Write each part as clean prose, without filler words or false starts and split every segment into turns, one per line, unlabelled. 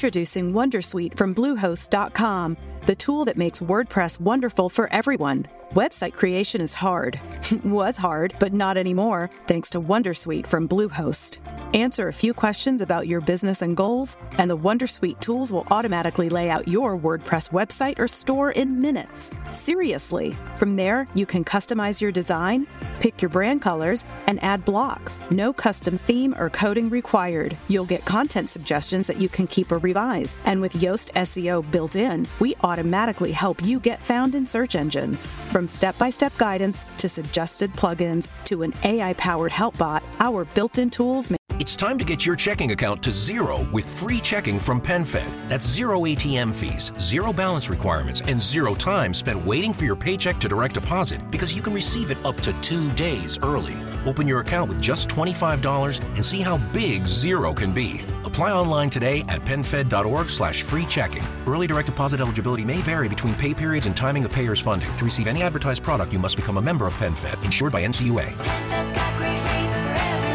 Introducing Wondersuite from Bluehost.com, the tool that makes WordPress wonderful for everyone. Website creation is hard. Was hard, but not anymore, thanks to Wondersuite from Bluehost. Answer a few questions about your business and goals, and the Wondersuite tools will automatically lay out your WordPress website or store in minutes. Seriously. From there, you can customize your design, pick your brand colors, and add blocks. No custom theme or coding required. You'll get content suggestions that you can keep or revise. And with Yoast SEO built in, we automatically help you get found in search engines. From step-by-step guidance to suggested plugins to an AI-powered help bot, our built-in tools make
It's time to get your checking account to zero with free checking from PenFed. That's zero ATM fees, zero balance requirements, and zero time spent waiting for your paycheck to direct deposit because you can receive it up to 2 days early. Open your account with just $25 and see how big zero can be. Apply online today at PenFed.org/free checking. Early direct deposit eligibility may vary between pay periods and timing of payers' funding. To receive any advertised product, you must become a member of PenFed, insured by NCUA.
PenFed's got great rates for everyone.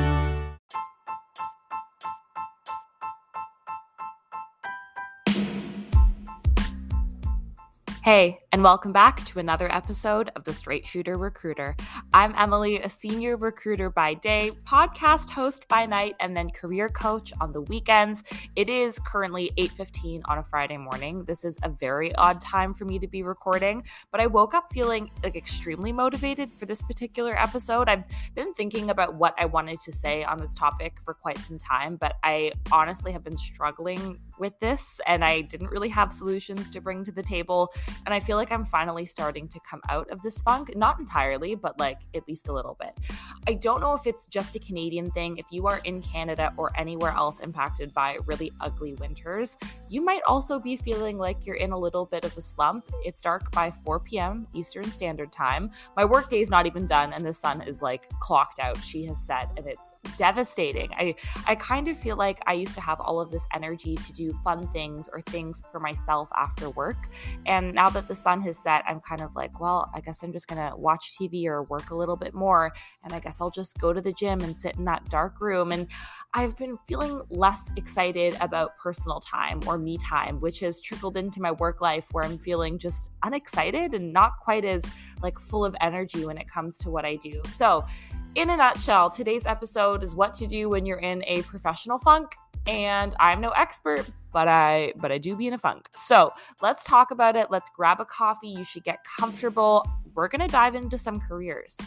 Hey, and welcome back to another episode of The Straight Shooter Recruiter. I'm Emily, a senior recruiter by day, podcast host by night, and then career coach on the weekends. It is currently 8:15 on a Friday morning. This is a very odd time for me to be recording, but I woke up feeling extremely motivated for this particular episode. I've been thinking about what I wanted to say on this topic for quite some time, but I honestly have been struggling with this, and I didn't really have solutions to bring to the table. And I feel like I'm finally starting to come out of this funk, not entirely, but at least a little bit. I don't know if it's just a Canadian thing. If you are in Canada or anywhere else impacted by really ugly winters, you might also be feeling like you're in a little bit of a slump. It's dark by 4 p.m. Eastern Standard Time. My work day is not even done, and the sun is clocked out. She has set, and it's devastating. I kind of feel like I used to have all of this energy to do fun things or things for myself after work. And now that the sun has set, I'm kind of well, I guess I'm just going to watch TV or work a little bit more. And I guess I'll just go to the gym and sit in that dark room. And I've been feeling less excited about personal time or me time, which has trickled into my work life where I'm feeling just unexcited and not quite as full of energy when it comes to what I do. So in a nutshell, today's episode is what to do when you're in a professional funk. And I'm no expert, but I do be in a funk. So let's talk about it. Let's grab a coffee. You should get comfortable. We're going to dive into some careers.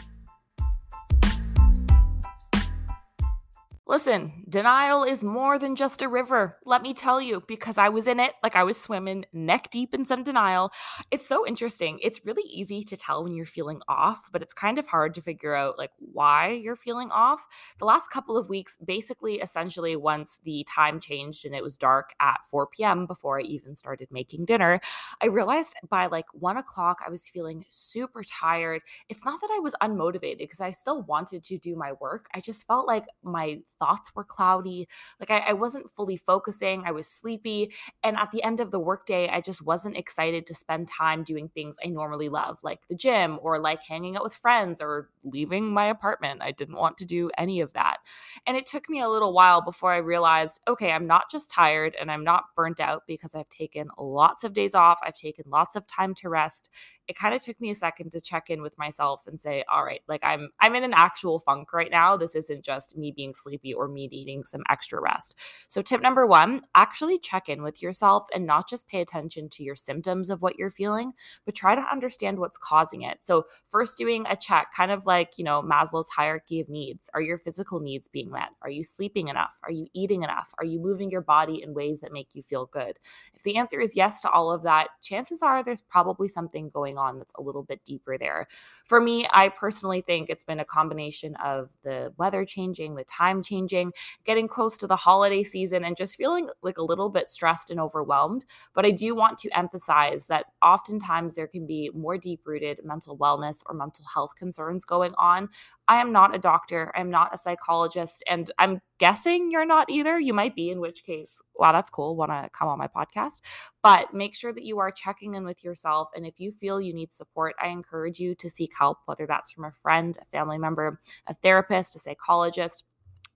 Listen, denial is more than just a river, let me tell you, because I was in it, I was swimming neck deep in some denial. It's so interesting. It's really easy to tell when you're feeling off, but it's kind of hard to figure out why you're feeling off. The last couple of weeks, essentially once the time changed and it was dark at 4 p.m. before I even started making dinner, I realized by 1 o'clock I was feeling super tired. It's not that I was unmotivated because I still wanted to do my work. I just felt like my thoughts were cloudy. I wasn't fully focusing. I was sleepy. And at the end of the workday, I just wasn't excited to spend time doing things I normally love, like the gym or hanging out with friends or leaving my apartment. I didn't want to do any of that. And it took me a little while before I realized, okay, I'm not just tired and I'm not burnt out because I've taken lots of days off. I've taken lots of time to rest. It kind of took me a second to check in with myself and say, all right, I'm in an actual funk right now. This isn't just me being sleepy or me needing some extra rest. So tip number 1, actually check in with yourself and not just pay attention to your symptoms of what you're feeling, but try to understand what's causing it. So first doing a check, kind of Maslow's hierarchy of needs. Are your physical needs being met? Are you sleeping enough? Are you eating enough? Are you moving your body in ways that make you feel good? If the answer is yes to all of that, chances are there's probably something going on that's a little bit deeper there. For me, I personally think it's been a combination of the weather changing, the time changing, getting close to the holiday season, and just feeling a little bit stressed and overwhelmed. But I do want to emphasize that oftentimes there can be more deep-rooted mental wellness or mental health concerns going on. I am not a doctor. I'm not a psychologist. And I'm guessing you're not either. You might be, in which case, wow, that's cool. Want to come on my podcast? But make sure that you are checking in with yourself. And if you feel you need support, I encourage you to seek help, whether that's from a friend, a family member, a therapist, a psychologist.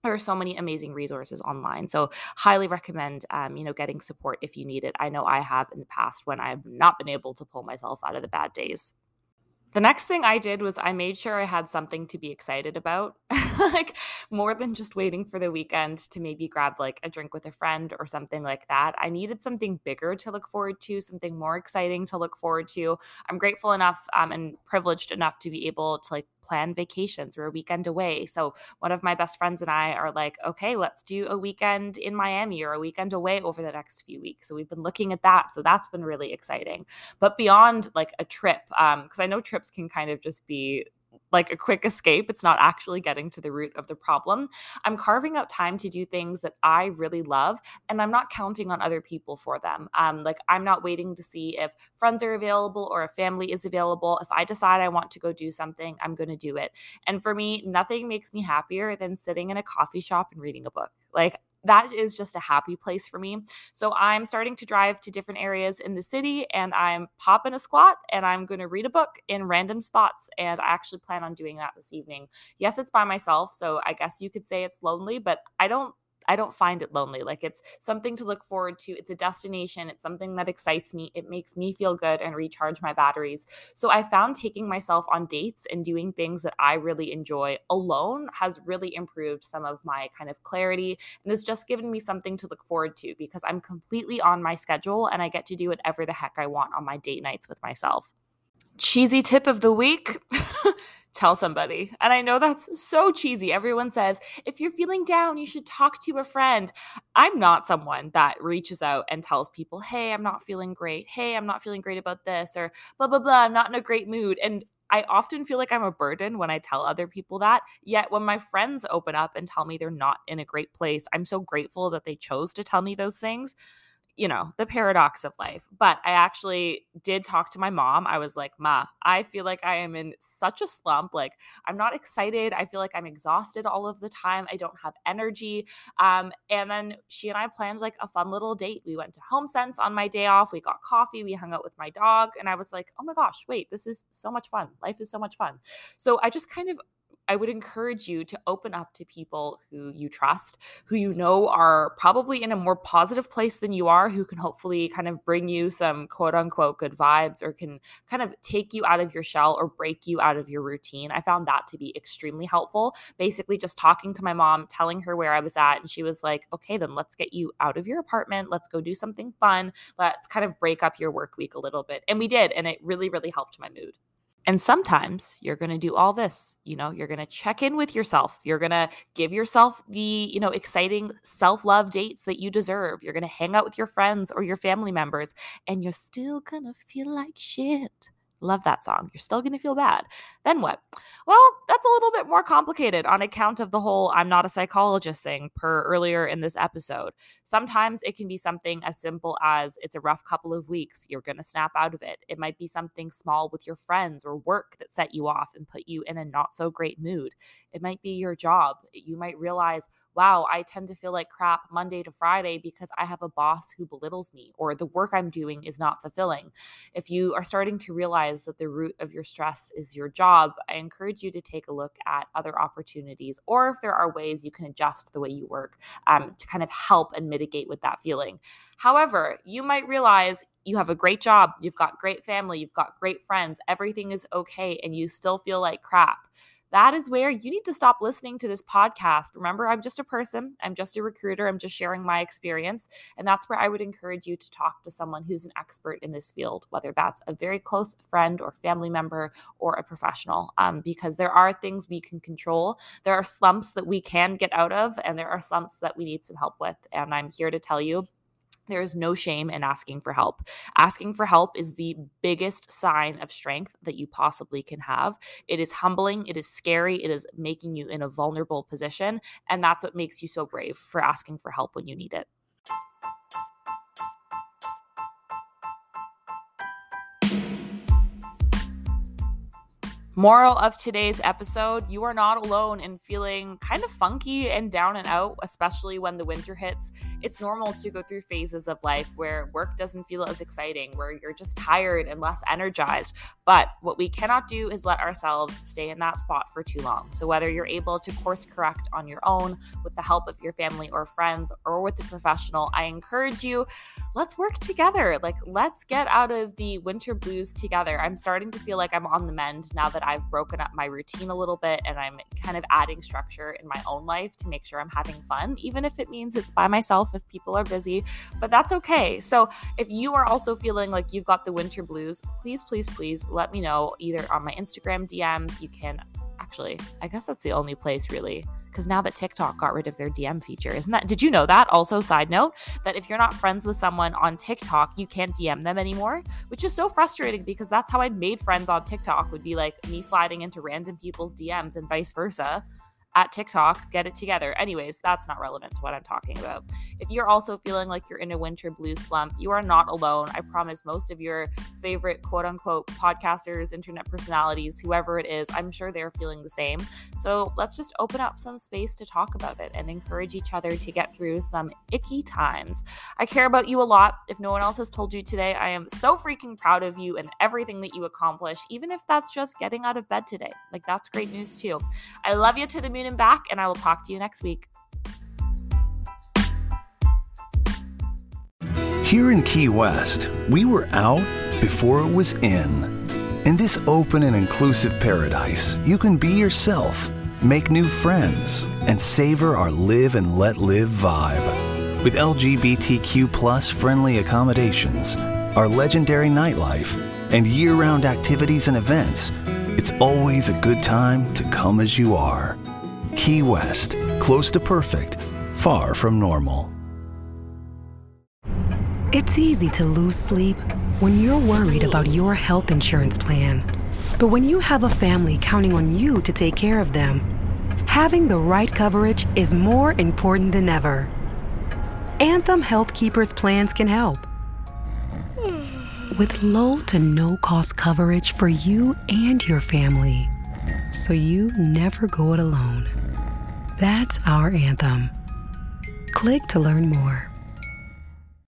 There are so many amazing resources online. So highly recommend, getting support if you need it. I know I have in the past when I've not been able to pull myself out of the bad days. The next thing I did was I made sure I had something to be excited about, like more than just waiting for the weekend to maybe grab like a drink with a friend or something like that. I needed something bigger to look forward to, something more exciting to look forward to. I'm grateful enough and privileged enough to be able to like plan vacations or a weekend away. So one of my best friends and I are like, okay, let's do a weekend in Miami or a weekend away over the next few weeks. So we've been looking at that. So that's been really exciting. But beyond like a trip, because I know trips can kind of just be like a quick escape. It's not actually getting to the root of the problem. I'm carving out time to do things that I really love, and I'm not counting on other people for them. Like I'm not waiting to see if friends are available or if family is available. If I decide I want to go do something, I'm going to do it. And for me, nothing makes me happier than sitting in a coffee shop and reading a book. Like that is just a happy place for me. So I'm starting to drive to different areas in the city and I'm popping a squat and I'm going to read a book in random spots. And I actually plan on doing that this evening. Yes, it's by myself. So I guess you could say it's lonely, but I don't find it lonely. Like it's something to look forward to. It's a destination. It's something that excites me. It makes me feel good and recharge my batteries. So I found taking myself on dates and doing things that I really enjoy alone has really improved some of my kind of clarity. And it's just given me something to look forward to because I'm completely on my schedule and I get to do whatever the heck I want on my date nights with myself. Cheesy tip of the week. Tell somebody. And I know that's so cheesy. Everyone says, if you're feeling down, you should talk to a friend. I'm not someone that reaches out and tells people, hey, I'm not feeling great. Hey, I'm not feeling great about this or blah, blah, blah. I'm not in a great mood. And I often feel like I'm a burden when I tell other people that. Yet when my friends open up and tell me they're not in a great place, I'm so grateful that they chose to tell me those things. The paradox of life. But I actually did talk to my mom. I was like, Ma, I feel like I am in such a slump. Like, I'm not excited. I feel like I'm exhausted all of the time. I don't have energy. And then she and I planned like a fun little date. We went to HomeSense on my day off. We got coffee. We hung out with my dog. And I was like, oh my gosh, wait, this is so much fun. Life is so much fun. So I would encourage you to open up to people who you trust, who you know are probably in a more positive place than you are, who can hopefully kind of bring you some quote unquote good vibes or can kind of take you out of your shell or break you out of your routine. I found that to be extremely helpful. Basically, just talking to my mom, telling her where I was at, and she was like, okay, then let's get you out of your apartment. Let's go do something fun. Let's kind of break up your work week a little bit. And we did. And it really, really helped my mood. And sometimes you're going to do all this, you're going to check in with yourself. You're going to give yourself the, exciting self-love dates that you deserve. You're going to hang out with your friends or your family members and you're still going to feel like shit. Love that song. You're still going to feel bad. Then what? Well, that's a little bit more complicated on account of the whole I'm not a psychologist thing per earlier in this episode. Sometimes it can be something as simple as it's a rough couple of weeks. You're going to snap out of it. It might be something small with your friends or work that set you off and put you in a not so great mood. It might be your job. You might realize, wow, I tend to feel like crap Monday to Friday because I have a boss who belittles me or the work I'm doing is not fulfilling. If you are starting to realize that the root of your stress is your job, I encourage you to take a look at other opportunities or if there are ways you can adjust the way you work to kind of help and mitigate with that feeling. However, you might realize you have a great job, you've got great family, you've got great friends, everything is okay, and you still feel like crap. That is where you need to stop listening to this podcast. Remember, I'm just a person. I'm just a recruiter. I'm just sharing my experience. And that's where I would encourage you to talk to someone who's an expert in this field, whether that's a very close friend or family member or a professional, because there are things we can control. There are slumps that we can get out of, and there are slumps that we need some help with. And I'm here to tell you, there is no shame in asking for help. Asking for help is the biggest sign of strength that you possibly can have. It is humbling. It is scary. It is making you in a vulnerable position. And that's what makes you so brave for asking for help when you need it. Moral of today's episode, you are not alone in feeling kind of funky and down and out, especially when the winter hits. It's normal to go through phases of life where work doesn't feel as exciting, where you're just tired and less energized. But what we cannot do is let ourselves stay in that spot for too long. So whether you're able to course correct on your own with the help of your family or friends or with a professional, I encourage you, let's work together. Let's get out of the winter blues together. I'm starting to feel like I'm on the mend now that I've broken up my routine a little bit and I'm kind of adding structure in my own life to make sure I'm having fun, even if it means it's by myself if people are busy, but that's okay. So if you are also feeling like you've got the winter blues, please let me know either on my Instagram DMs. You can actually, I guess that's the only place really, because now that TikTok got rid of their DM feature, did you know that? Also, side note, that if you're not friends with someone on TikTok, you can't DM them anymore, which is so frustrating because that's how I made friends on TikTok, would be like me sliding into random people's DMs and vice versa. At TikTok, get it together. Anyways, that's not relevant to what I'm talking about. If you're also feeling like you're in a winter blues slump, you are not alone. I promise most of your favorite quote unquote podcasters, internet personalities, whoever it is, I'm sure they're feeling the same. So let's just open up some space to talk about it and encourage each other to get through some icky times. I care about you a lot. If no one else has told you today, I am so freaking proud of you and everything that you accomplish, even if that's just getting out of bed today. That's great news too. I love you to the moon and back, and I will talk to you next week.
Here in Key West, we were out before it was in. In this open and inclusive paradise, you can be yourself, make new friends, and savor our live and let live vibe. With LGBTQ+ friendly accommodations, our legendary nightlife, and year-round activities and events, it's always a good time to come as you are. Key West, close to perfect, far from normal.
It's easy to lose sleep when you're worried about your health insurance plan. But when you have a family counting on you to take care of them, having the right coverage is more important than ever. Anthem Health Keepers plans can help. With low to no cost coverage for you and your family, so you never go it alone. That's our Anthem. Click to learn more.